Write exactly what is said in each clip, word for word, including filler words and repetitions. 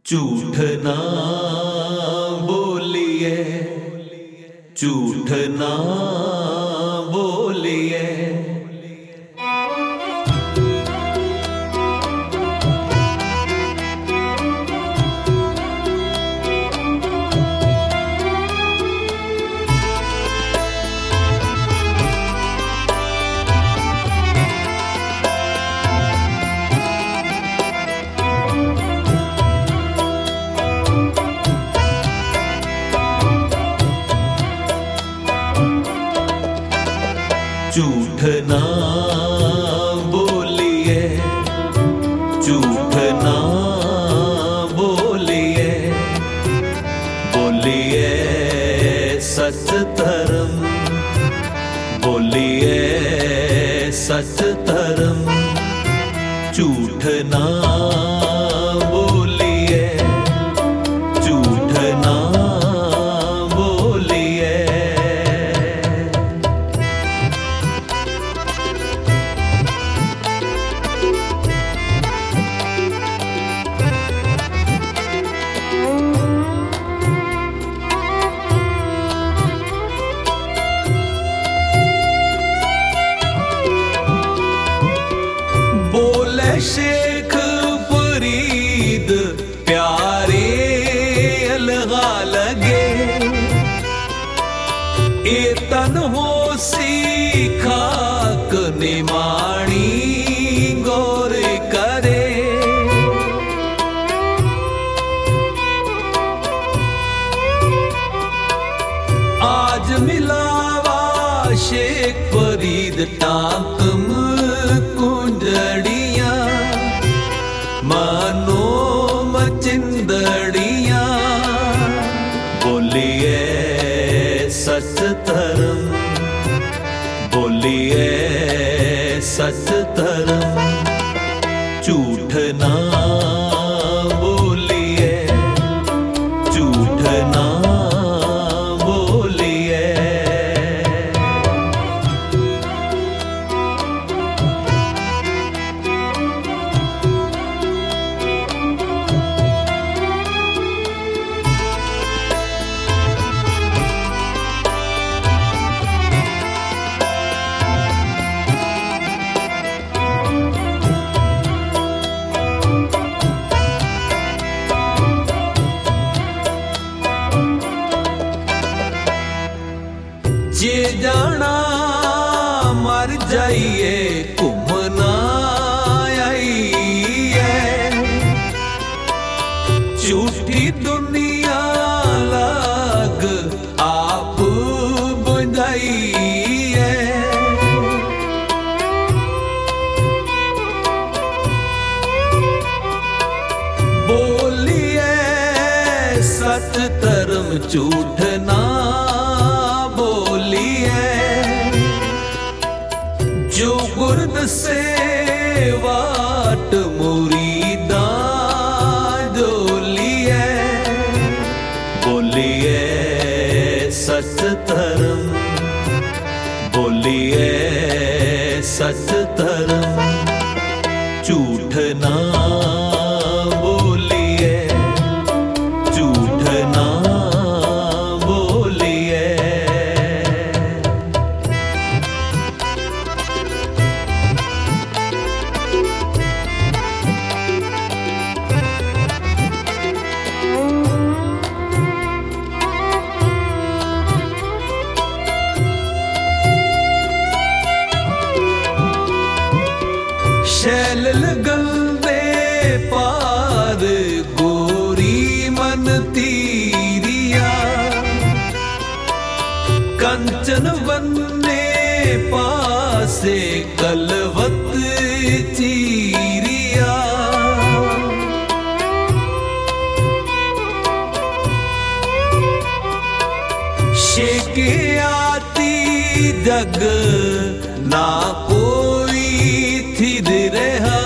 झूठ ना बोलिए, झूठ ना बोलिए। झूठ ना बोलिए, झूठ ना बोलिए, बोलिए सच धर्म, बोलिए सच धर्म। झूठ ना बोलिए, झूठ ना बोलिए। बोले शेख फरीद प्यारे अलगा लगे, ए तन हो सीखा निमाणी गौर करे। आज मिलावा शेख फरीद टाकम कुंजड़िया, मानो मचिंदड़िया। बोलिए सच धर्म, बोलिए सच धर्म। झूठ ना बोलिए, झूठ ना बोलिए। जे जाना मर जाइए घूमना आइए, झूठी दुनिया लाग आप बुझाइए। बोलिए सच धर्म, झूठ ना बोलिए। जो गुरद से वाट मुरीदा जोलिए। बोलिए सच धर्म, बोलिए सच धर्म। झूठ ना बोलिए, झूठ ना बोलिए। शैल लगंदे पार गोरी मन तीरिया, कंचन बन्ने पासे कलवत चीरिया। शेके आती जग ना कोई थिर रहा,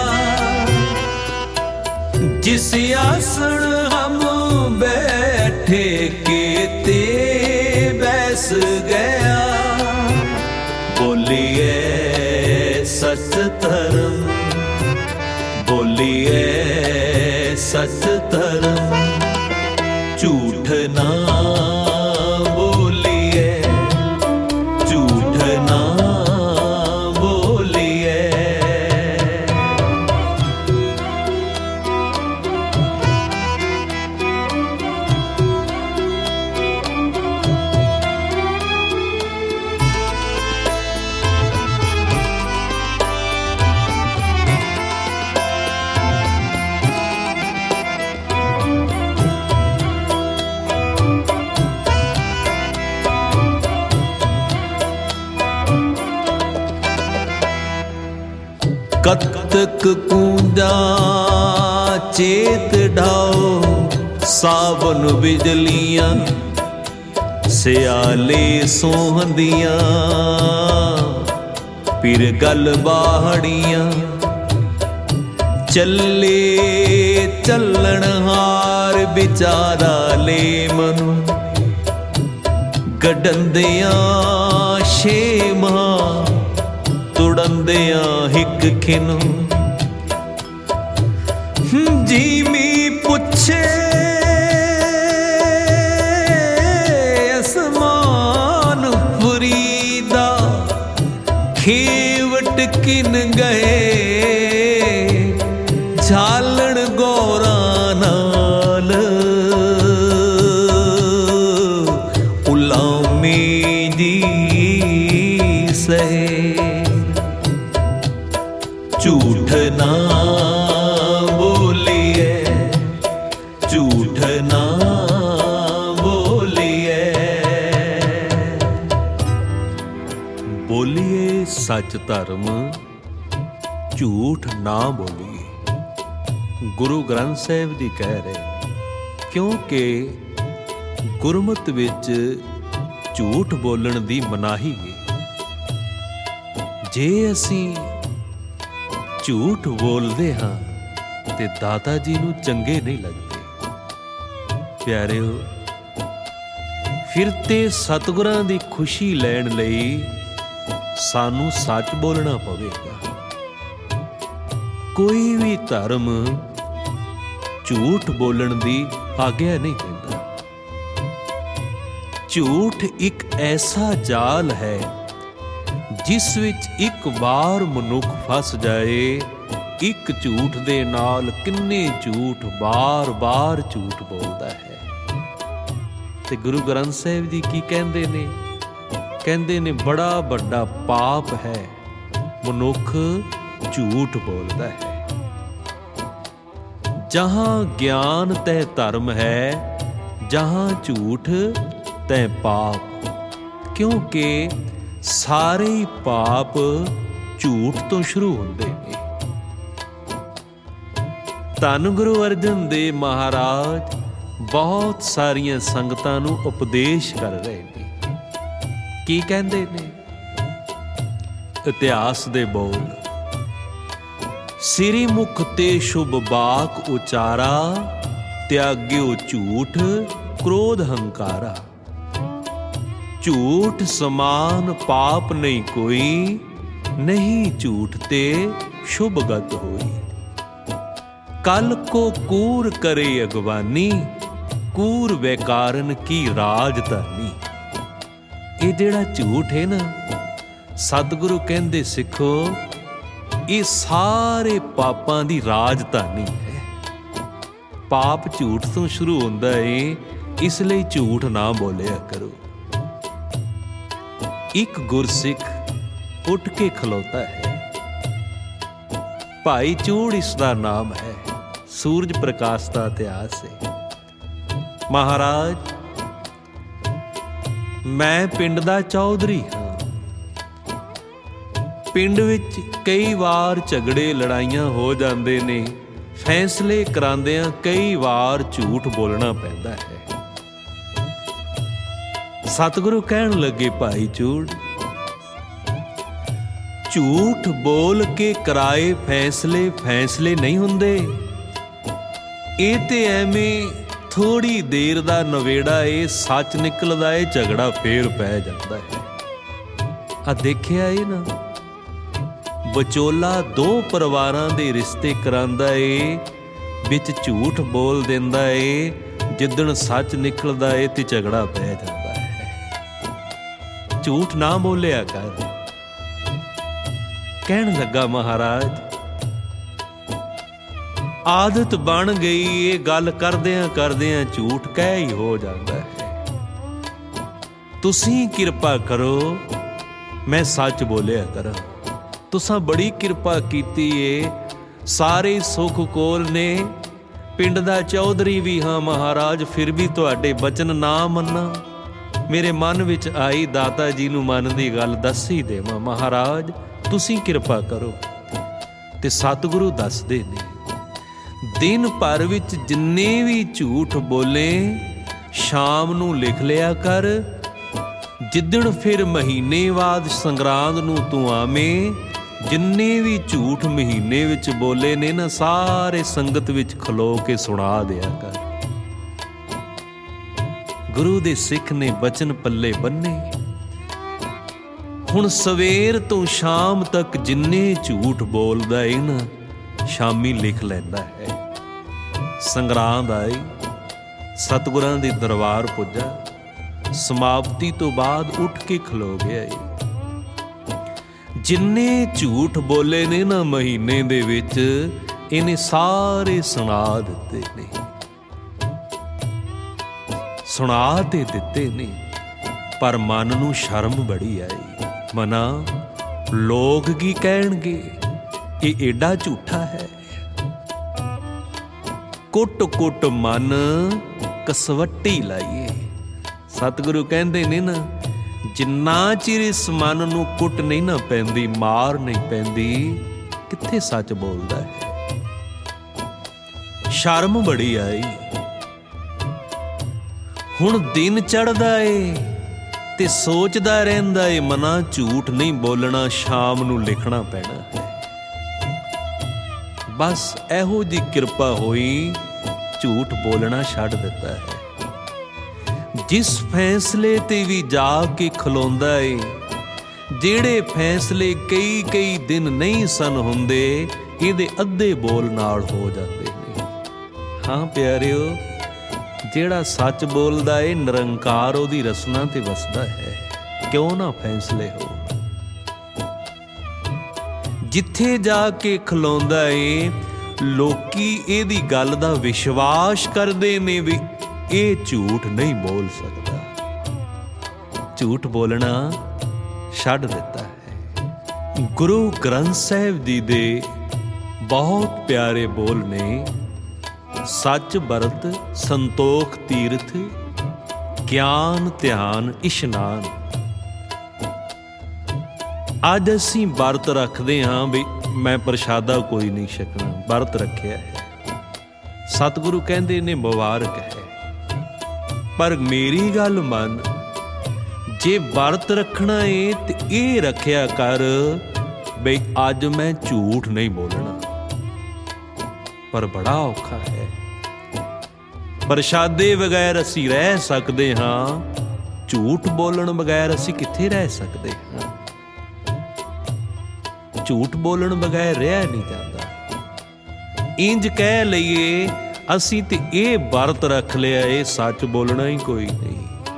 जिस आसन हम बैठे केते बैस गया। बोलिए सच धर्म, बोलिए सच धर्म झूठ ना बोलिए, झूठ ना बोलिए। कतक कूंजा चेत ढाओ, सावन बिजलियां सियाले सोहंदियां, फिर गल बाहड़ियां चले चलन हार विचारा ले मनु, गडंदियां छेमा तुड़ंदियां हिक खिनु। जीमी पुछे असमान फरीदा, खेवट किन गए झालण गौरा नाल, उलामी जी सहे झूठ ना बोलिए, झूठ ना बोलिए। बोलिए सच धर्म झूठ ना बोलिए। गुरु ग्रंथ साहिब जी कह रहे, क्योंकि गुरमत विच झूठ बोलण दी मनाही है। जे असीं झूठ बोलते हाँ ते दाता जी नूं चंगे नहीं लगते। प्यारिओ, फिर ते सतगुरां दी खुशी लैण लई सानू सच बोलना पवेगा। कोई भी धर्म झूठ बोलण दी आग्या नहीं देता। झूठ एक ऐसा जाल है जिस विच एक बार मनुख फस जाए, एक झूठ दे नाल किन्ने झूठ बार बार झूठ बोलदा है। ते गुरु ग्रंथ साहिब जी की कहंदे ने, कहंदे ने बड़ा बड़ा पाप है मनुख झूठ बोलदा है। जहां ज्ञान तह धर्म है, जहां झूठ तह पाप, क्योंकि सारे ही पाप झूठ तो शुरू होंदे ने। धन गुरु अर्जन देव महाराज बहुत सारियां संगतां नूं उपदेश कर रहे ने। की कहंदे ने? इतिहास दे बोल, सिरी मुख ते शुभ बाक उचारा, त्याग्यो झूठ क्रोध हंकारा। झूठ समान पाप नहीं कोई, नहीं झूठ ते शुभ गत होई। कल को कूर करे अगवानी, कूर वैकारन की राजधानी। ये जेड़ा झूठ है ना, सतगुरु कहंदे सिखो, ये सारे पापां दी राजधानी है। पाप झूठ तो शुरू होंदा है, इसलिए झूठ ना बोलिया करो। एक गुरसिख उठ के खलोता है, भाई चूड़ इसका नाम है, सूरज प्रकाश का इतिहास है। महाराज, मैं पिंड दा चौधरी हाँ। पिंड विच कई वार झगड़े लड़ाइयां हो जाते ने, फैसले करांदियां कई वार झूठ बोलना पैंदा है। सतगुरु कहन लगे, भाई चूड़, झूठ बोल के कराए फैसले फैसले नहीं हुंदे। ये ते एवें थोड़ी देर दा नवेड़ा ए सच निकलदा है, झगड़ा फेर पै जांदा है। आ देखिया ए ना, विचोला दो परिवारां दे रिश्ते करांदा है, ਵਿੱਚ ਝੂਠ ਬੋਲ ਦਿੰਦਾ ਏ, ਜਿੱਦਣ ਸੱਚ ਨਿਕਲਦਾ ਏ ਤੇ ਝਗੜਾ ਪੈ ਜਾਂਦਾ ਹੈ। ਝੂਠ ਨਾ ਬੋਲਿਆ ਕਰ। ਕਹਿਣ ਲੱਗਾ ਮਹਾਰਾਜ, ਆਦਤ ਬਣ ਗਈ ਇਹ ਗੱਲ ਕਰਦਿਆਂ ਕਰਦਿਆਂ ਝੂਠ ਕਹਿ ਹੀ ਹੋ ਜਾਂਦਾ ਹੈ। ਤੁਸੀਂ ਕਿਰਪਾ ਕਰੋ ਮੈਂ ਸੱਚ ਬੋਲਿਆ ਕਰਾਂ। ਤੁਸਾਂ ਬੜੀ ਕਿਰਪਾ ਕੀਤੀ ਏ, ਸਾਰੇ ਸੁੱਖ ਕੋਲ ਨੇ, ਪਿੰਡ ਦਾ ਚੌਧਰੀ ਵੀ ਹਾਂ ਮਹਾਰਾਜ, ਫਿਰ ਵੀ ਤੁਹਾਡੇ ਬਚਨ ਨਾ ਮੰਨਾਂ। ਮੇਰੇ ਮਨ ਵਿੱਚ ਆਈ ਦਾਤਾ ਜੀ ਨੂੰ ਮਨ ਦੀ ਗੱਲ ਦੱਸ ਹੀ ਦੇਵਾਂ। ਮਹਾਰਾਜ ਤੁਸੀਂ ਕਿਰਪਾ ਕਰੋ। ਤੇ ਸਤਿਗੁਰੂ ਦੱਸਦੇ ਨੇ, ਦਿਨ ਭਰ ਵਿੱਚ ਜਿੰਨੇ ਵੀ ਝੂਠ ਬੋਲੇ ਸ਼ਾਮ ਨੂੰ ਲਿਖ ਲਿਆ ਕਰ। ਜਿੱਦਣ ਫਿਰ ਮਹੀਨੇ ਬਾਅਦ ਸੰਗਰਾਂਦ ਨੂੰ ਤੂੰ ਆਵੇਂ, ਜਿੰਨੇ ਵੀ ਝੂਠ ਮਹੀਨੇ ਵਿੱਚ ਬੋਲੇ ਨੇ ਨਾ, ਸਾਰੇ ਸੰਗਤ ਵਿੱਚ ਖਲੋ ਕੇ ਸੁਣਾ ਦਿਆ ਕਰ। ਗੁਰੂ ਦੇ ਸਿੱਖ ਨੇ ਬਚਨ ਪੱਲੇ ਬੰਨੇ। ਹੁਣ ਸਵੇਰ ਤੋਂ ਸ਼ਾਮ ਤੱਕ ਜਿੰਨੇ ਝੂਠ ਬੋਲਦਾ ਏ ਨਾ, ਸ਼ਾਮੀ ਲਿਖ ਲੈਂਦਾ ਹੈ। ਸੰਗਰਾਂਦ ਆਈ, ਸਤਿਗੁਰਾਂ ਦੇ ਦਰਬਾਰ ਪੁੱਜਾ। ਸਮਾਪਤੀ ਤੋਂ ਬਾਅਦ ਉੱਠ ਕੇ ਖਲੋ ਗਿਆ ਏ। ਜਿੰਨੇ ਝੂਠ ਬੋਲੇ ਨੇ ਨਾ ਮਹੀਨੇ ਦੇ ਵਿੱਚ, ਇਹਨੇ ਸਾਰੇ ਸੁਣਾ ਦਿੱਤੇ ਨੇ। ਸੁਣਾ ਤੇ ਦਿੱਤੇ ਨੇ, ਪਰ ਮਨ ਨੂੰ ਸ਼ਰਮ ਬੜੀ ਆਈ। ਮਨਾ ਲੋਕ ਕੀ ਕਹਿਣਗੇ, ਇਹ ਏਡਾ ਝੂਠਾ ਹੈ। ਕੁੱਟ ਕੁੱਟ ਮਨ ਕਸਵੱਟੀ ਲਾਈਏ। ਸਤਿਗੁਰੂ ਕਹਿੰਦੇ ਨੇ ਨਾ, ਜਿੰਨਾ ਚਿਰ ਇਸ ਮਨ ਨੂੰ ਕੁੱਟ ਨਹੀਂ ਨਾ ਪੈਂਦੀ, ਮਾਰ ਨਹੀਂ ਪੈਂਦੀ, ਕਿੱਥੇ ਸੱਚ ਬੋਲਦਾ ਹੈ। ਸ਼ਰਮ ਬੜੀ ਆਈ। ਹੁਣ ਦਿਨ ਚੜ੍ਹਦਾ ਏ ਤੇ ਸੋਚਦਾ ਰਹਿੰਦਾ ਏ ਮਨਾ, ਝੂਠ ਨਹੀਂ ਬੋਲਣਾ, ਸ਼ਾਮ ਨੂੰ ਲਿਖਣਾ ਪੈਣਾ ਹੈ। ਬਸ ਇਹੋ ਜਿਹੀ ਕਿਰਪਾ ਹੋਈ, ਝੂਠ ਬੋਲਣਾ ਛੱਡ ਦਿੱਤਾ ਹੈ। ਜਿਸ ਫੈਸਲੇ ਤੇ ਵੀ ਜਾ ਕੇ ਖਲੋਂਦਾ ਏ, ਜਿਹੜੇ ਫੈਸਲੇ ਕਈ ਕਈ ਦਿਨ ਨਹੀਂ ਸਨ ਹੁੰਦੇ, ਇਹਦੇ ਅੱਧੇ ਬੋਲ ਨਾਲ ਹੋ ਜਾਂਦੇ ਨੇ। ਹਾਂ ਪਿਆਰਿਓ, ਜਿਹੜਾ ਸੱਚ ਬੋਲਦਾ ਏ, ਨਿਰੰਕਾਰ ਉਹਦੀ ਰਸਨਾ ਤੇ ਵਸਦਾ ਹੈ। ਕਿਉਂ ਨਾ ਫੈਸਲੇ ਹੋ। ਜਿੱਥੇ ਜਾ ਕੇ ਖਲੋਂਦਾ ਏ, ਲੋਕੀ ਇਹਦੀ ਗੱਲ ਦਾ ਵਿਸ਼ਵਾਸ ਕਰਦੇ ਨੇ ਵੀ ਇਹ ਝੂਠ ਨਹੀਂ ਬੋਲ ਸਕਦਾ। ਝੂਠ ਬੋਲਣਾ ਛੱਡ ਦਿੱਤਾ ਹੈ। ਗੁਰੂ ਗ੍ਰੰਥ ਸਾਹਿਬ ਜੀ ਦੇ ਬਹੁਤ ਪਿਆਰੇ ਬੋਲ ਨੇ, ਸੱਚ ਵਰਤ ਸੰਤੋਖ ਤੀਰਥ, ਗਿਆਨ ਧਿਆਨ ਇਸ਼ਨਾਨ। ਅੱਜ ਅਸੀਂ ਵਰਤ ਰੱਖਦੇ ਹਾਂ ਵੀ ਮੈਂ ਪ੍ਰਸ਼ਾਦਾ ਕੋਈ ਨਹੀਂ ਛਕਣਾ, ਵਰਤ ਰੱਖਿਆ ਹੈ। ਸਤਿਗੁਰੂ ਕਹਿੰਦੇ ਨੇ ਮੁਬਾਰਕ ਹੈ, ਪਰ ਮੇਰੀ ਗੱਲ ਮੰਨ, ਜੇ ਵਰਤ ਰੱਖਣਾ ਏ ਤੇ ਇਹ ਰੱਖਿਆ ਕਰ ਬਈ ਅੱਜ ਮੈਂ ਝੂਠ ਨਹੀਂ ਬੋਲਣਾ। ਪਰ ਬੜਾ ਔਖਾ ਹੈ। ਪ੍ਰਸ਼ਾਦੇ ਬਗੈਰ ਅਸੀਂ ਰਹਿ ਸਕਦੇ ਹਾਂ, ਝੂਠ ਬੋਲਣ ਬਗੈਰ ਅਸੀਂ ਕਿੱਥੇ ਰਹਿ ਸਕਦੇ ਹਾਂ। ਝੂਠ ਬੋਲਣ ਬਗੈਰ ਰਿਹਾ ਨਹੀਂ ਜਾਂਦਾ। ਇੰਜ ਕਹਿ ਲਈਏ ਅਸੀਂ ਤੇ ਇਹ ਵਰਤ ਰੱਖ ਲਿਆ, ਇਹ ਸੱਚ ਬੋਲਣਾ ਹੀ ਕੋਈ ਨਹੀਂ।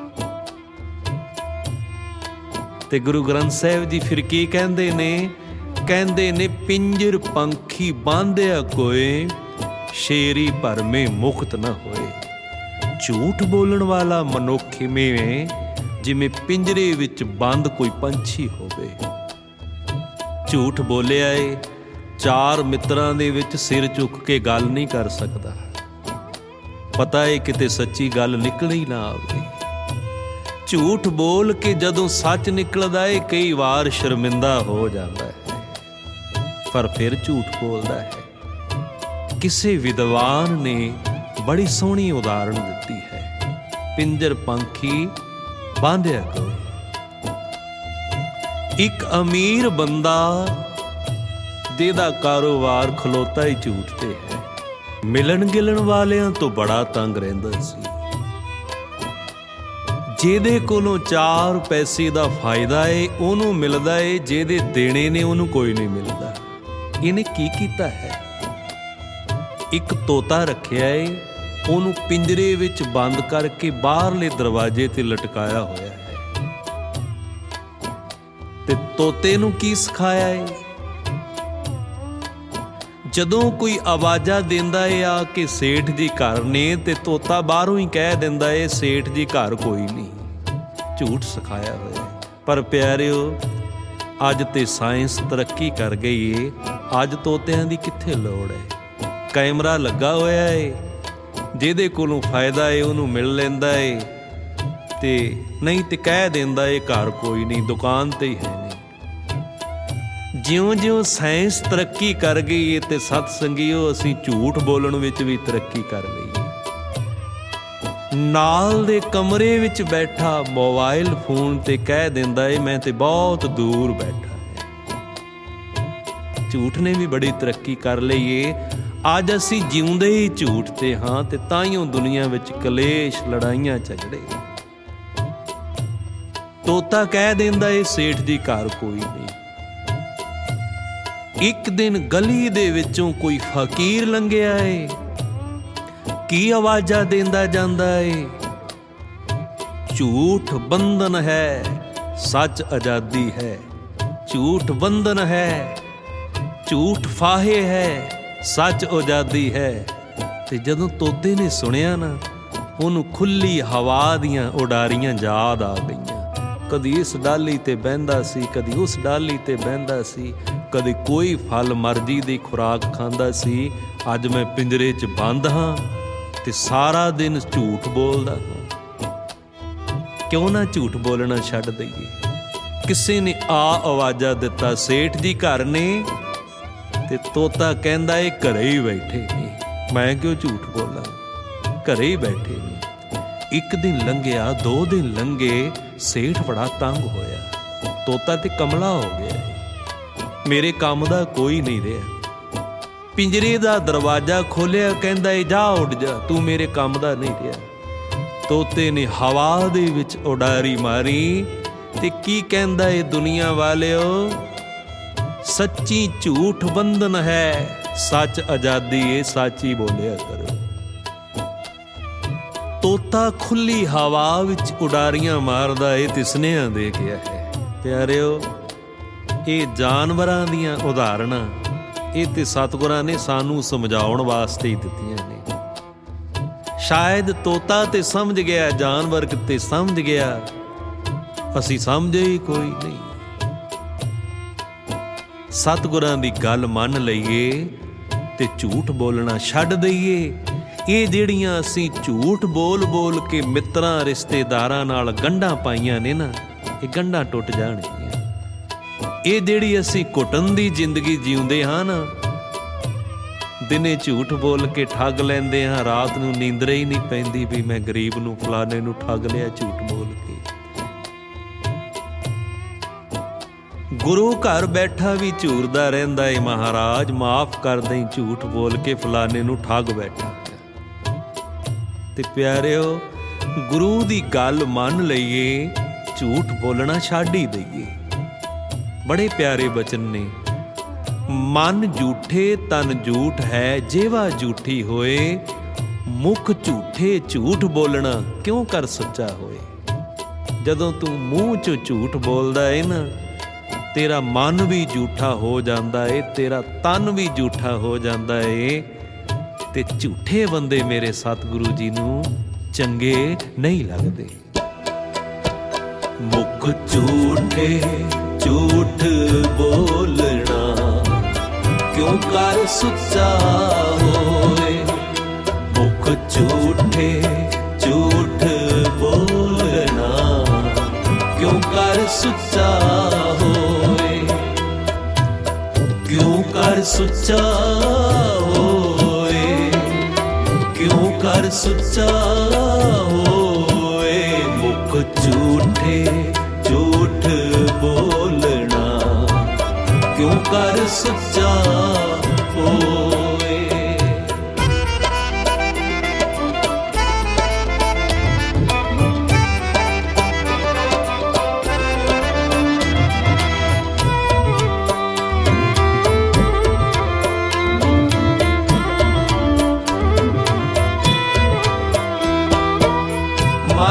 ਤੇ ਗੁਰੂ ਗ੍ਰੰਥ ਸਾਹਿਬ ਜੀ ਫਿਰ ਕੀ ਕਹਿੰਦੇ ਨੇ? ਕਹਿੰਦੇ ਨੇ ਪਿੰਜਰ ਪੰਖੀ ਬਾਂਧਿਆ ਕੋਏ, ਸ਼ੇਰੀ ਭਰਮੇ ਮੁਕਤ ਨਾ ਹੋਏ। ਝੂਠ ਬੋਲਣ ਵਾਲਾ ਮਨੁੱਖ ਇਵੇਂ ਜਿਵੇਂ ਪਿੰਜਰੇ ਵਿੱਚ ਬੰਦ ਕੋਈ ਪੰਛੀ ਹੋਵੇ। ਝੂਠ ਬੋਲਿਆ ਏ, ਚਾਰ ਮਿੱਤਰਾਂ ਦੇ ਵਿੱਚ ਸਿਰ ਚੁੱਕ ਕੇ ਗੱਲ ਨਹੀਂ ਕਰ ਸਕਦਾ। ਪਤਾ ਏ ਕਿਤੇ ਸੱਚੀ ਗੱਲ ਨਿਕਲ ਹੀ ਨਾ ਆਵੇ। ਝੂਠ ਬੋਲ ਕੇ ਜਦੋਂ ਸੱਚ ਨਿਕਲਦਾ ਏ, ਕਈ ਵਾਰ ਸ਼ਰਮਿੰਦਾ ਹੋ ਜਾਂਦਾ ਹੈ, ਪਰ ਫਿਰ ਝੂਠ ਬੋਲਦਾ ਹੈ। ਕਿਸੇ ਵਿਦਵਾਨ ਨੇ ਬੜੀ ਸੋਹਣੀ ਉਦਾਹਰਣ ਦਿੱਤੀ ਹੈ, ਪਿੰਜਰ ਪੰਖੀ ਬਾਂਧਿਆ ਕੋਏ। ਇੱਕ ਅਮੀਰ ਬੰਦਾ ਜਿਹਦਾ ਕਾਰੋਬਾਰ ਖਲੋਤਾ ਹੀ ਝੂਠ ਤੇ ਹੈ, ਮਿਲਣ ਗਿਲਣ ਵਾਲਿਆਂ ਤੋਂ ਬੜਾ ਤੰਗ ਰਹਿੰਦਾ ਸੀ। ਜਿਹਦੇ ਕੋਲੋਂ ਚਾਰ ਪੈਸੇ ਦਾ ਫਾਇਦਾ ਏ ਉਹਨੂੰ ਮਿਲਦਾ ਏ, ਜਿਹਦੇ ਦੇਣੇ ਨੇ ਉਹਨੂੰ ਕੋਈ ਨਹੀਂ ਮਿਲਦਾ। ਇਹਨੇ ਕੀ ਕੀਤਾ ਹੈ? ਇੱਕ ਤੋਤਾ ਰੱਖਿਆ ਏ, ਉਹਨੂੰ ਪਿੰਜਰੇ ਵਿੱਚ ਬੰਦ ਕਰਕੇ ਬਾਹਰਲੇ ਦਰਵਾਜ਼ੇ ਤੇ ਲਟਕਾਇਆ ਹੋਇਆ ਹੈ। ਤੇ ਤੋਤੇ ਨੂੰ ਕੀ ਸਿਖਾਇਆ ਏ? ਜਦੋਂ ਕੋਈ ਆਵਾਜ਼ਾਂ ਦਿੰਦਾ ਏ ਆ ਕਿ ਸੇਠ ਜੀ ਘਰ ਨੇ, ਤੇ ਤੋਤਾ ਬਾਹਰੋਂ ਹੀ ਕਹਿ ਦਿੰਦਾ ਏ ਸੇਠ ਜੀ ਘਰ ਕੋਈ ਨਹੀਂ। ਝੂਠ ਸਿਖਾਇਆ ਹੋਇਆ ਹੈ। ਪਰ ਪਿਆਰਿਓ, ਅੱਜ ਤੇ ਸਾਇੰਸ ਤਰੱਕੀ ਕਰ ਗਈ ਏ, ਅੱਜ ਤੋਤਿਆਂ ਦੀ ਕਿੱਥੇ ਲੋੜ ਹੈ। ਕੈਮਰਾ ਲੱਗਾ ਹੋਇਆ ਏ, ਜਿਹਦੇ ਕੋਲੋਂ ਫਾਇਦਾ ਏ ਉਹਨੂੰ ਮਿਲ ਲੈਂਦਾ ਏ, ਤੇ ਨਹੀਂ ਤੇ ਕਹਿ ਦਿੰਦਾ ਏ ਘਰ ਕੋਈ ਨਹੀਂ, ਦੁਕਾਨ ਤੇ ਹੀ ਹੈ ਨਹੀਂ। ਜਿਉਂ-ਜਿਉਂ ਸਾਇੰਸ ਤਰੱਕੀ ਕਰ ਗਈ ਏ ਤੇ ਸਤ ਸੰਗੀਓ ਅਸੀਂ ਝੂਠ ਬੋਲਣ ਵਿੱਚ ਵੀ ਤਰੱਕੀ ਕਰ ਲਈ ਏ। ਨਾਲ ਦੇ ਕਮਰੇ ਵਿੱਚ ਬੈਠਾ ਮੋਬਾਈਲ ਫੋਨ ਤੇ ਕਹਿ ਦਿੰਦਾ ਏ ਮੈਂ ਤੇ ਬਹੁਤ ਦੂਰ ਬੈਠਾ ਹੈ। ਝੂਠ ਨੇ ਵੀ ਬੜੀ ਤਰੱਕੀ ਕਰ ਲਈ ਏ। ਅੱਜ ਅਸੀਂ ਜਿਉਂਦੇ ਹੀ ਝੂਠ ਤੇ ਹਾਂ, ਤੇ ਤਾਈਓਂ ਦੁਨੀਆ ਵਿੱਚ ਕਲੇਸ਼, ਲੜਾਈਆਂ, ਝਗੜੇ। ਤੋਤਾ ਕਹਿ ਦਿੰਦਾ ਏ ਸੇਠ ਜੀ ਘਰ ਕੋਈ ਨਹੀਂ। ਇੱਕ ਦਿਨ ਗਲੀ ਦੇ ਵਿੱਚੋਂ ਕੋਈ ਫਕੀਰ ਲੰਘਿਆ ਏ, ਕੀ ਆਵਾਜ਼ਾਂ ਦਿੰਦਾ ਜਾਂਦਾ ਏ, ਝੂਠ ਬੰਧਨ ਹੈ, ਸੱਚ ਆਜ਼ਾਦੀ ਹੈ। ਝੂਠ ਬੰਧਨ ਹੈ, ਝੂਠ ਫਾਹੇ ਹੈ, ਸੱਚ ਆਜ਼ਾਦੀ ਹੈ। ਤੇ ਜਦੋਂ ਤੋਤੇ ਨੇ ਸੁਣਿਆ ਨਾ, ਉਹਨੂੰ ਖੁੱਲੀ ਹਵਾ ਦੀਆਂ ਉਡਾਰੀਆਂ ਯਾਦ ਆ ਗਈਆਂ। ਕਦੀ ਇਸ ਡਾਲੀ ਤੇ ਬਹਿੰਦਾ ਸੀ, ਕਦੀ ਉਸ ਡਾਲੀ ਤੇ ਬਹਿੰਦਾ ਸੀ, ਕਦੇ ਕੋਈ ਫਲ ਮਰਜ਼ੀ ਦੀ ਖੁਰਾਕ ਖਾਂਦਾ ਸੀ। ਅੱਜ ਮੈਂ ਪਿੰਜਰੇ 'ਚ ਬੰਦ ਹਾਂ ਤੇ ਸਾਰਾ ਦਿਨ ਝੂਠ ਬੋਲਦਾ ਹਾਂ। ਕਿਉਂ ਨਾ ਝੂਠ ਬੋਲਣਾ ਛੱਡ ਦਈਏ। ਕਿਸੇ ਨੇ ਆ ਆਵਾਜ਼ਾਂ ਦਿੱਤਾ ਸੇਠ ਜੀ ਘਰ ਨੇ, ਤੇ ਤੋਤਾ ਕਹਿੰਦਾ ਇਹ ਘਰੇ ਹੀ ਬੈਠੇ ਨੇ, ਮੈਂ ਕਿਉਂ ਝੂਠ ਬੋਲਾਂ, ਘਰੇ ਹੀ ਬੈਠੇ ਨੇ। ਇੱਕ ਦਿਨ ਲੰਘਿਆ, ਦੋ ਦਿਨ ਲੰਘੇ, ਸੇਠ ਬੜਾ ਤੰਗ ਹੋਇਆ। ਤੋਤਾ ਤੇ ਕਮਲਾ ਹੋ ਗਿਆ, ਮੇਰੇ ਕੰਮ ਦਾ ਕੋਈ ਨਹੀਂ ਰਿਹਾ। ਪਿੰਜਰੇ ਦਾ ਦਰਵਾਜ਼ਾ ਖੋਲਿਆ, ਕਹਿੰਦਾ ਏ ਜਾ ਉੱਡ ਜਾ, ਤੂੰ ਮੇਰੇ ਕੰਮ ਦਾ ਨਹੀਂ ਰਿਹਾ। ਤੋਤੇ ਨੇ ਹਵਾ ਦੇ ਵਿੱਚ ਉਡਾਰੀ ਮਾਰੀ ਤੇ ਕੀ ਕਹਿੰਦਾ ਏ ਦੁਨੀਆ ਵਾਲਿਓ, ਸੱਚੀ ਝੂਠ ਬੰਧਨ ਹੈ, ਸੱਚ ਆਜ਼ਾਦੀ ਏ, ਸੱਚ ਹੀ ਬੋਲਿਆ ਕਰੋ। ਤੋਤਾ ਖੁੱਲੀ ਹਵਾ ਵਿੱਚ ਉਡਾਰੀਆਂ ਮਾਰਦਾ ਏ ਤੇ ਸੁਨੇਹਾ ਦੇ ਗਿਆ ਹੈ। ਪਿਆਰਿਓ, ਇਹ ਜਾਨਵਰਾਂ ਦੀਆਂ ਉਦਾਹਰਣਾਂ ਇਹ ਤੇ ਸਤਿਗੁਰਾਂ ਨੇ ਸਾਨੂੰ ਸਮਝਾਉਣ ਵਾਸਤੇ ਹੀ ਦਿੱਤੀਆਂ ਨੇ। ਸ਼ਾਇਦ ਤੋਤਾ ਤੇ ਸਮਝ ਗਿਆ, ਜਾਨਵਰ ਕਿਤੇ ਸਮਝ ਗਿਆ, ਅਸੀਂ ਸਮਝੇ ਹੀ ਕੋਈ ਨਹੀਂ। ਸਤਿਗੁਰਾਂ ਦੀ ਗੱਲ ਮੰਨ ਲਈਏ ਤੇ ਝੂਠ ਬੋਲਣਾ ਛੱਡ ਦਈਏ। ਇਹ ਜਿਹੜੀਆਂ ਅਸੀਂ ਝੂਠ ਬੋਲ ਬੋਲ ਕੇ ਮਿੱਤਰਾਂ ਰਿਸ਼ਤੇਦਾਰਾਂ ਨਾਲ ਗੰਢਾਂ ਪਾਈਆਂ ਨੇ ਨਾ, ਇਹ ਗੰਢਾਂ ਟੁੱਟ ਜਾਣਗੀਆਂ। ਇਹ ਜਿਹੜੀ ਅਸੀਂ ਘੁੱਟਣ ਦੀ ਜ਼ਿੰਦਗੀ ਜਿਉਂਦੇ ਹਾਂ ਨਾ, ਦਿਨੇ ਝੂਠ ਬੋਲ ਕੇ ਠੱਗ ਲੈਂਦੇ ਹਾਂ, ਰਾਤ ਨੂੰ ਨੀਂਦਰ ਹੀ ਨਹੀਂ ਪੈਂਦੀ ਵੀ ਮੈਂ ਗਰੀਬ ਨੂੰ, ਫਲਾਣੇ ਨੂੰ ਠੱਗ ਲਿਆ ਝੂਠ ਬੋਲ ਕੇ। ਗੁਰੂ ਘਰ ਬੈਠਾ ਵੀ ਝੂਰਦਾ ਰਹਿੰਦਾ ਏ, ਮਹਾਰਾਜ ਮਾਫ ਕਰ ਦੇਈਂ, ਝੂਠ ਬੋਲ ਕੇ ਫਲਾਣੇ ਨੂੰ ਠੱਗ ਬੈਠਾ। ਤੇ ਪਿਆਰਿਓ, ਗੁਰੂ ਦੀ ਗੱਲ ਮੰਨ ਲਈਏ, ਝੂਠ ਬੋਲਣਾ ਛੱਡ ਹੀ ਦਈਏ। ਬੜੇ ਪਿਆਰੇ ਬਚਨ ਨੇ, ਮਨ ਝੂਠੇ ਤਨ ਝੂਠ ਹੈ, ਜੇਵਾ ਝੂਠੀ ਹੋਏ, ਮੁਖ ਝੂਠੇ ਝੂਠ ਬੋਲਣਾ ਕਿਉਂ ਕਰ ਸੱਚਾ ਹੋਏ। ਜਦੋਂ ਤੂੰ ਮੂੰਹ 'ਚੋਂ ਝੂਠ ਬੋਲਦਾ ਏ ਨਾ, ਤੇਰਾ ਮਨ ਵੀ ਝੂਠਾ ਹੋ ਜਾਂਦਾ ਏ, ਤੇਰਾ ਤਨ ਵੀ ਝੂਠਾ ਹੋ ਜਾਂਦਾ ਏ। ਤੇ ਝੂਠੇ ਬੰਦੇ ਮੇਰੇ ਸਤਿਗੁਰੂ ਜੀ ਨੂੰ ਚੰਗੇ ਨਹੀਂ ਲੱਗਦੇ। ਮੁਖ ਝੂਠੇ ਝੂਠ ਬੋਲਣਾ ਕਿਉਂ ਕਰ ਸੁੱਚਾ ਹੋਏ। ਮੁਖ ਝੂਠੇ ਝੂਠ ਬੋਲਣਾ ਕਿਉਂ ਕਰ ਸੁੱਚਾ ਹੋਏ। ਕਿਉਂ ਕਰ ਸੁੱਚਾ ਹੋਏ, ਕਿਉਂ ਕਰ ਸੁੱਚਾ ਹੋਏ। ਮੁਖ ਝੂਠੇ ਝੂਠ ਬੋਲਣਾ ਕਿਉਂ ਕਰ ਸੁੱਚਾ ਹੋਏ।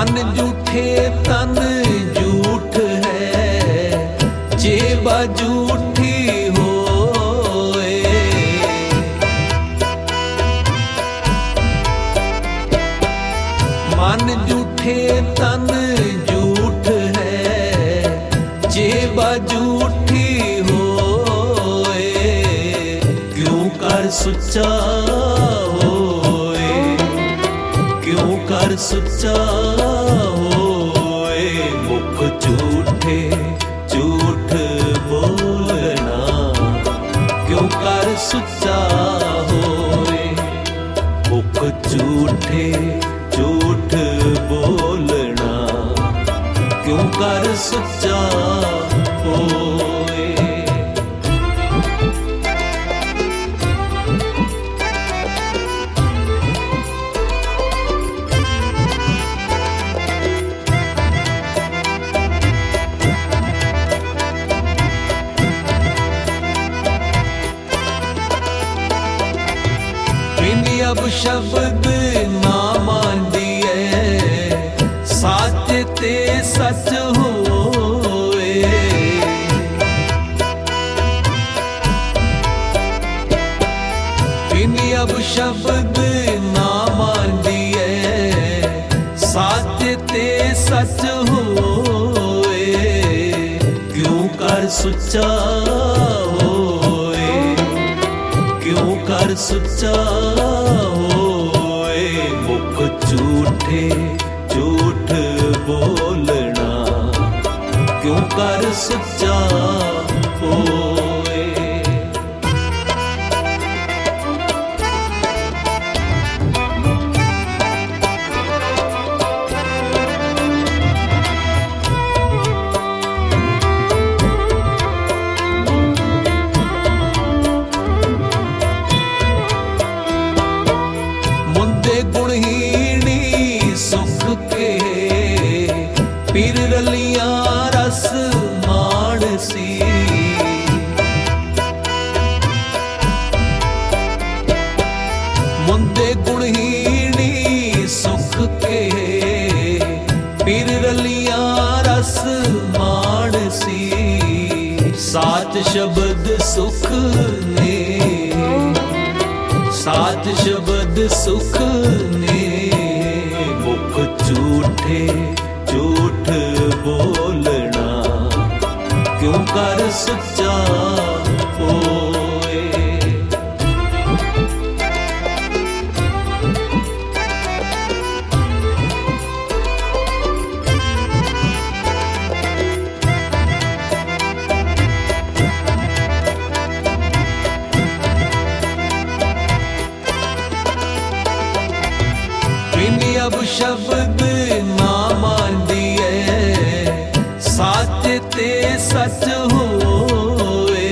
मन झूठे तन झूठ है, जेबा झूठी होए। मन झूठे तन झूठ है, जेबा झूठी होए। क्यों कर सुच्चा होए, क्यों कर सुच्चा होए। मुख झूठे झूठ बोलना, क्यों कर सुच्चा होए। मुख झूठे झूठ बोलना, क्यों कर सुच्चा होए। अब शब्द ना मांदिए, सच ते सच होए। इन्हीं अब शब्द ना मांदिए, सच ते सच होए। क्यों कर सुच्चा होए, क्यों कर सुच्चा होए। मुख झूठे झूठ बोलना, क्यों कर सुच्चा होए। गुणहीनी सुख के पीर रलिया रस मानसी। मुंदे गुणहीनी सुख के पीर रलिया रस मानसी। सात शब्द सुख ने, सात शब्द सुख ने। मुख झूठे झूठ बोलना, क्यों कर सुच्चा होए। अब शब्द ना मांदिए, सच ते सच होए।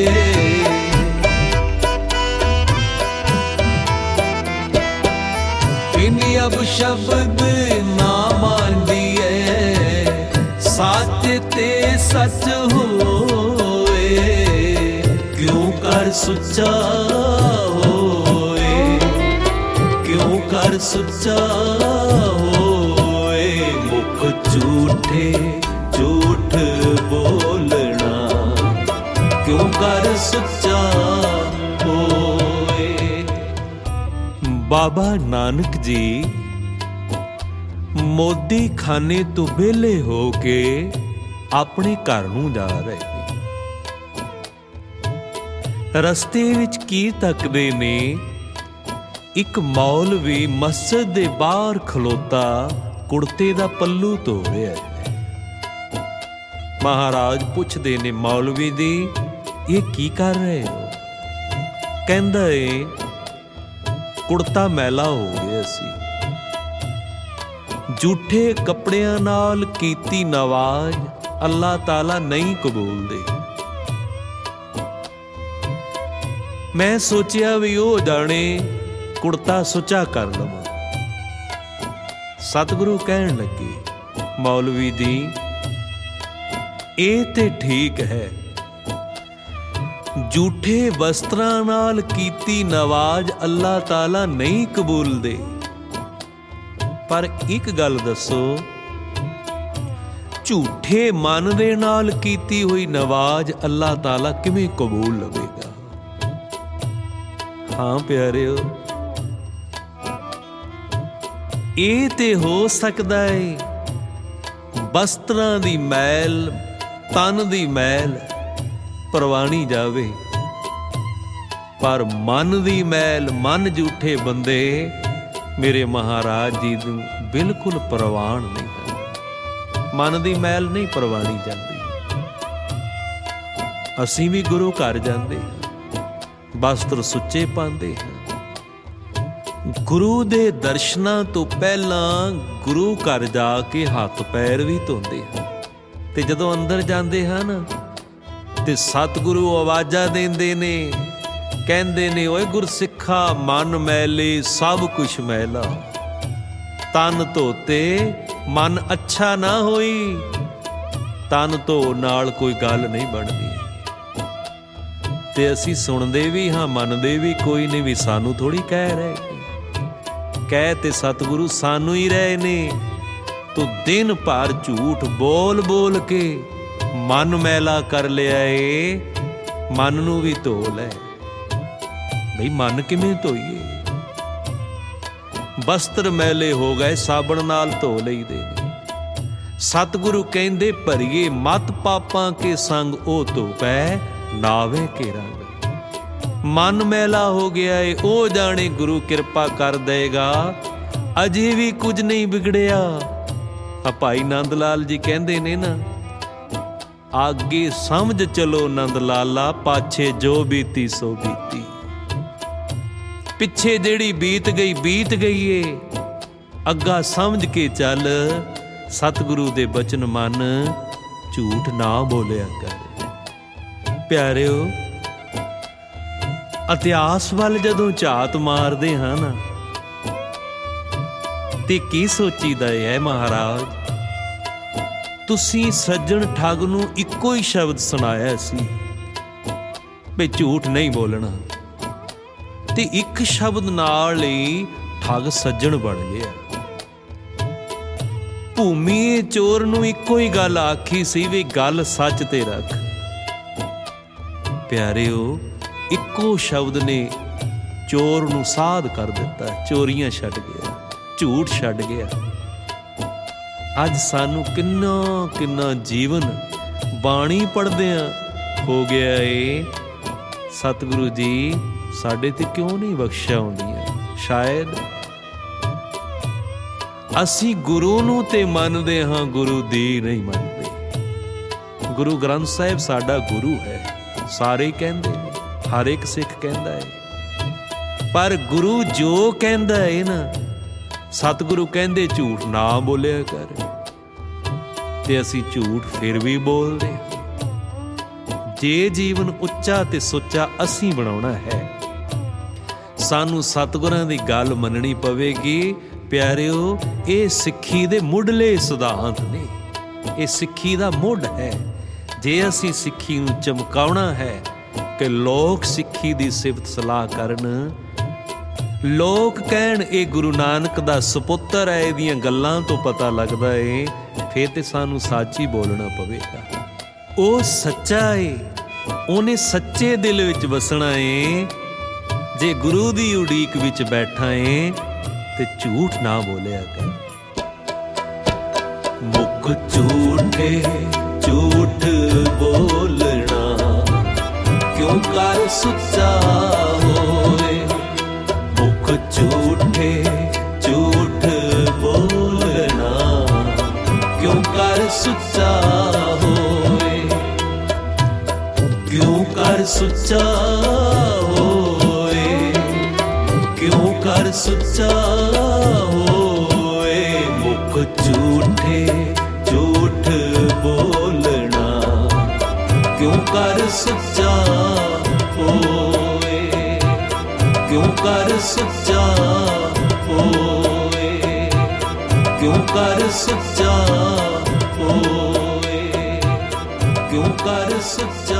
इन्हीं अब शब्द ना मांदिए, सच ते सच होए। क्यों कर सुच्चा होए, क्यों कर सुच्चा होए। मुख झूठे झूठ बोलना, क्यों कर सुच्चा होए। बाबा नानक जी मोदी खाने तो वेले हो के अपने घर नूं जा रहे ने। रस्ते विच की तकदे ने, एक मौलवी मस्जिद दे बाहर खलोता कुड़ते दा पल्लू धो रहा है। महाराज पुछदे ने मौलवी दी, ये की कर रहे हो? कहंदा है कुड़ता मैला हो गया सी, झूठे कपड़ियां नाल कीती नवाज अल्लाह ताला नहीं कबूलदे। मैं सोचिया भी ओ जाने कुड़ता सुचा कर लवां। सतगुरु कहन लगे, मौलवी दी ਇਹ ਤੇ ਠੀਕ ਹੈ, ਝੂਠੇ ਵਸਤਰਾਂ ਨਾਲ ਕੀਤੀ ਨਵਾਜ਼ ਅੱਲਾਹ ਤਾਲਾ ਨਹੀਂ ਕਬੂਲਦੇ। ਪਰ ਇੱਕ ਗੱਲ ਦੱਸੋ, ਝੂਠੇ ਮਨ ਦੇ ਨਾਲ ਕੀਤੀ ਹੋਈ ਨਵਾਜ਼ ਅੱਲਾਹ ਤਾਲਾ ਕਿਵੇਂ ਕਬੂਲ ਲਵੇਗਾ? ਹਾਂ ਪਿਆਰਿਓ, ਇਹ ਤੇ ਹੋ ਸਕਦਾ ਏ ਬਸਤਰਾਂ ਦੀ ਮੈਲ, ਤਨ ਦੀ ਮੈਲ ਪਰਵਾਣੀ ਜਾਵੇ, ਪਰ ਮਨ ਦੀ ਮੈਲ, ਮਨ ਝੂਠੇ ਬੰਦੇ ਮੇਰੇ ਮਹਾਰਾਜ ਜੀ ਨੂੰ ਬਿਲਕੁਲ ਪ੍ਰਵਾਨ ਨਹੀਂ ਹੈ। ਮਨ ਦੀ ਮੈਲ ਨਹੀਂ ਪ੍ਰਵਾਣੀ ਜਾਂਦੀ। ਅਸੀਂ ਵੀ ਗੁਰੂ ਘਰ ਜਾਂਦੇ ਹਾਂ, ਵਸਤਰ ਸੁੱਚੇ ਪਾਉਂਦੇ ਹਾਂ, ਗੁਰੂ ਦੇ ਦਰਸ਼ਨਾਂ ਤੋਂ ਪਹਿਲਾਂ ਗੁਰੂ ਘਰ ਜਾ ਕੇ ਹੱਥ ਪੈਰ ਵੀ ਧੋਂਦੇ ਹਾਂ, ਤੇ ਜਦੋਂ ਅੰਦਰ ਜਾਂਦੇ ਹਨ ਤੇ ਸਤਿਗੁਰੂ ਆਵਾਜ਼ਾਂ ਦਿੰਦੇ ਨੇ, ਕਹਿੰਦੇ ਨੇ, ਓਏ ਗੁਰਸਿੱਖਾ ਮਨ ਮੈਲੇ ਸਭ ਕੁਛ ਮੈਲਾ, ਤਨ ਧੋਤੇ ਮਨ ਅੱਛਾ ਨਾ ਹੋਈ। ਤਨ ਧੋ ਨਾਲ ਕੋਈ ਗੱਲ ਨਹੀਂ ਬਣਦੀ। ਤੇ ਅਸੀਂ ਸੁਣਦੇ ਵੀ ਹਾਂ, ਮੰਨਦੇ ਵੀ ਕੋਈ ਨਹੀਂ, ਵੀ ਸਾਨੂੰ ਥੋੜ੍ਹੀ ਕਹਿ ਰਹੇ, ਕਹਿ ਤੇ ਸਤਿਗੁਰੂ ਸਾਨੂੰ ਹੀ ਰਹੇ ਨੇ। ਤੂੰ ਦਿਨ ਭਰ ਝੂਠ ਬੋਲ ਬੋਲ ਕੇ ਮਨ ਮੈਲਾ ਕਰ ਲਿਆ ਏ, ਮਨ ਨੂੰ ਵੀ ਧੋ ਲੈ। ਬਈ ਮਨ ਕਿਵੇਂ ਧੋਈਏ? ਬਸਤਰ ਮੈਲੇ ਹੋ ਗਏ, ਸਾਬਣ ਨਾਲ ਧੋ ਲਈਦੇ ਨੇ। ਸਤਿਗੁਰੂ ਕਹਿੰਦੇ, ਭਰੀਏ ਮਤ ਪਾਪਾਂ ਕੇ ਸੰਗ ਉਹ ਧੋ ਪੈ ਨਾਵੇ ਕੇ ਰੰਗ। ਮਨ ਮੈਲਾ ਹੋ ਗਿਆ ਏ, ਉਹ ਜਾਣੇ ਗੁਰੂ ਕਿਰਪਾ ਕਰ ਦੇਗਾ, ਅਜੇ ਵੀ ਕੁਝ ਨਹੀਂ ਵਿਗੜਿਆ। ਆ ਭਾਈ ਨੰਦ ਲਾਲ ਜੀ ਕਹਿੰਦੇ ਨੇ ਨਾ, ਆਗੇ ਸਮਝ ਚਲੋ ਨੰਦ ਲਾਲਾ, ਪਾਛੇ ਜੋ ਬੀਤੀ ਸੋ ਬੀਤੀ। ਪਿੱਛੇ ਜਿਹੜੀ ਬੀਤ ਗਈ ਬੀਤ ਗਈ ਏ, ਅੱਗਾ ਸਮਝ ਕੇ ਚੱਲ। ਸਤਿਗੁਰੂ ਦੇ ਬਚਨ ਮੰਨ, ਝੂਠ ਨਾ ਬੋਲਿਆ ਕਰ। ਪਿਆਰਿਓ, ਇਤਿਹਾਸ ਵੱਲ ਜਦੋਂ ਝਾਤ ਮਾਰਦੇ ਹਾਂ ਨਾ, ਤੇ ਕੀ ਸੋਚੀਦਾ ਹੈ ਮਹਾਰਾਜ? ਤੁਸੀਂ ਸੱਜਣ ਠੱਗ ਨੂੰ ਇੱਕੋ ਹੀ ਸ਼ਬਦ ਸੁਣਾਇਆ ਸੀ ਵੀ ਝੂਠ ਨਹੀਂ ਬੋਲਣਾ, ਤੇ ਇੱਕ ਸ਼ਬਦ ਨਾਲ ਹੀ ਠੱਗ ਸੱਜਣ ਬਣ ਗਿਆ। ਭੂਮੀ ਚੋਰ ਨੂੰ ਇੱਕੋ ਹੀ ਗੱਲ ਆਖੀ ਸੀ ਵੀ ਗੱਲ ਸੱਚ ਤੇ ਰੱਖ। ਪਿਆਰਿਓ, ਇੱਕੋ ਸ਼ਬਦ ਨੇ ਚੋਰ ਨੂੰ ਸਾਧ ਕਰ ਦਿੱਤਾ, ਚੋਰੀਆਂ ਛੱਡ ਗਿਆ, ਝੂਠ ਛੱਡ ਗਿਆ। ਅੱਜ ਸਾਨੂੰ ਕਿੰਨਾ ਕਿੰਨਾ ਜੀਵਨ ਬਾਣੀ ਪੜ੍ਹਦਿਆਂ ਹੋ ਗਿਆ ਏ। ਸਤਿਗੁਰੂ ਜੀ ਸਾਡੇ ਤੇ ਕਿਉਂ ਨਹੀਂ ਬਖਸ਼ਿਆ ਹੁੰਦੀਆਂ? ਸ਼ਾਇਦ ਅਸੀਂ ਗੁਰੂ ਨੂੰ ਤੇ ਮੰਨਦੇ ਹਾਂ, ਗੁਰੂ ਦੀ ਨਹੀਂ ਮੰਨਦੇ। ਗੁਰੂ ਗ੍ਰੰਥ ਸਾਹਿਬ ਸਾਡਾ ਗੁਰੂ ਹੈ, ਸਾਰੇ ਕਹਿੰਦੇ ਨੇ, ਹਰ ਇੱਕ ਸਿੱਖ ਕਹਿੰਦਾ ਹੈ। ਪਰ ਗੁਰੂ ਜੋ ਕਹਿੰਦਾ ਹੈ ਨਾ, ਸਤਿਗੁਰੂ ਕਹਿੰਦੇ ਝੂਠ ਨਾ ਬੋਲਿਆ ਕਰ, ਤੇ ਅਸੀਂ ਝੂਠ ਫਿਰ ਵੀ ਬੋਲਦੇ ਹਾਂ। ਜੇ ਜੀਵਨ ਉੱਚਾ ਤੇ ਸੁੱਚਾ ਅਸੀਂ ਬਣਾਉਣਾ ਹੈ, ਸਾਨੂੰ ਸਤਿਗੁਰਾਂ ਦੀ ਗੱਲ ਮੰਨਣੀ ਪਵੇਗੀ। ਪਿਆਰਿਓ, ਇਹ ਸਿੱਖੀ ਦੇ ਮੁੱਢਲੇ ਸਿਧਾਂਤ ਨੇ, ਇਹ ਸਿੱਖੀ ਦਾ ਮੁੱਢ ਹੈ। ਜੇ ਅਸੀਂ ਸਿੱਖੀ ਨੂੰ ਚਮਕਾਉਣਾ ਹੈ ਕਿ ਲੋਕ ਸਿੱਖੀ ਦੀ ਸਿਫਤ ਸਲਾਹ ਕਰਨ, ਲੋਕ ਕਹਿਣ ਇਹ ਗੁਰੂ ਨਾਨਕ ਦਾ ਸਪੁੱਤਰ ਹੈ, ਇਹਦੀਆਂ ਗੱਲਾਂ ਤੋਂ ਪਤਾ ਲੱਗਦਾ ਏ, ਫਿਰ ਤੇ ਸਾਨੂੰ ਸੱਚ ਹੀ ਬੋਲਣਾ ਪਵੇਗਾ। ਉਹ ਸੱਚਾ ਏ, ਉਹਨੇ ਸੱਚੇ ਦਿਲ ਵਿੱਚ ਵਸਣਾ ਏ। ਜੇ ਗੁਰੂ ਦੀ ਉਡੀਕ ਵਿੱਚ ਬੈਠਾ ਏ ਤੇ ਝੂਠ ਨਾ ਬੋਲਿਆ ਕਰ। ਮੁਖ ਝੂਠੇ ਝੂਠ ਬੋਲਣਾ, ਕਿਉਂ ਕਰ ਸੁੱਚਾ ਹੋਏ। ਮੁਖ ਝੂਠੇ ਝੂਠ ਬੋਲਣਾ, ਕਿਉਂ ਕਰ ਸੁੱਚਾ ਹੋਏ। ਕਿਉਂ ਕਰ ਸੁੱਚਾ ਹੋਏ, ਕਿਉਂ ਕਰ ਸੁੱਚਾ ਹੋਏ। ਮੁਖ ਝੂਠੇ ਝੂਠ ਬੋਲਣਾ, ਕਿਉਂ ਕਰ ਸੁੱਚਾ ਹੋਏ। ਕਿਉਂ ਕਰ ਸੁੱਚਾ ਹੋਏ, ਕਿਉਂ ਕਰ ਸੁੱਚਾ ਹੋਏ। ਕਿਉਂ ਕਰ ਸੁੱਚਾ